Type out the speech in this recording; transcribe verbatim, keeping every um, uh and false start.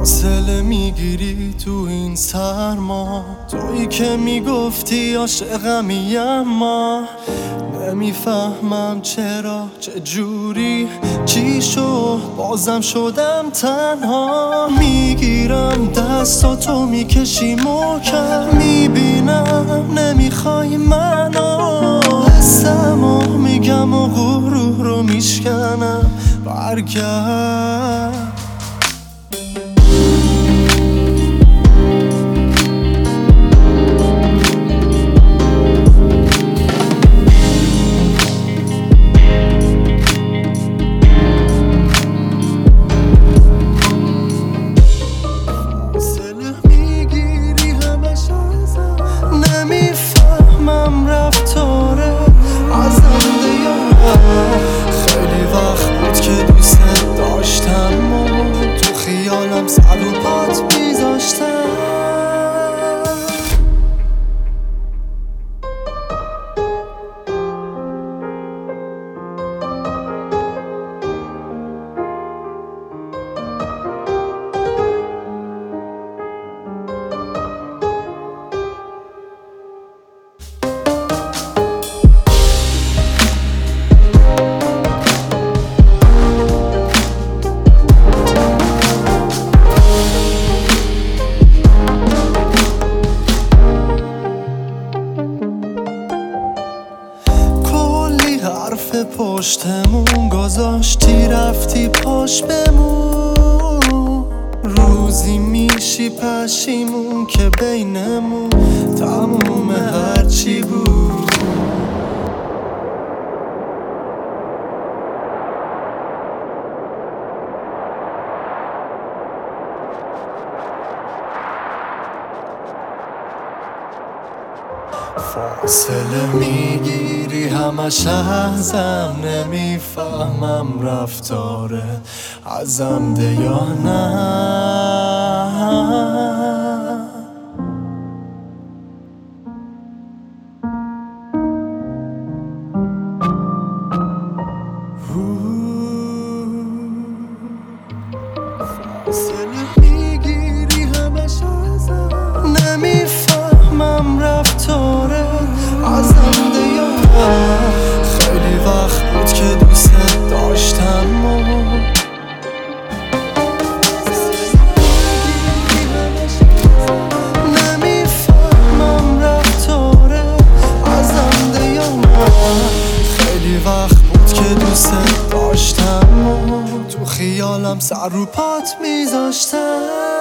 فاصله میگیری تو این سرما، تویی که میگفتی عاشقمی اما نمیفهمم چرا، چه جوری، چی شد بازم شدم تنها. میگیرم دستاتو میکشی محکم، میبینم نمیخوای منو، حسمو میگم و غرور رو میشکنم. برگرد نمیفهمم رفتاره ازنده یا خیلی وقت بود که دوست داشتم و تو خیالم سر و پات میذاشتم. حرف پشتمون گذاشتی رفتی پاش بمون، روزی میشی پشیمون که بینمون تموم هرچی بود. فاصله میگیری همش ازم، نمیفهمم رفتاره ازم ده یا نه. فاصله میگیری همش ازم، نمیفهمم رفتاره ازم ده یا نه. خیلی وقت بود که دوست داشتم و نمیفهمم رفتاره ازم ده یا نه. خیلی وقت بود که دوست داشتم و تو خیالم سر رو پات میذاشتم.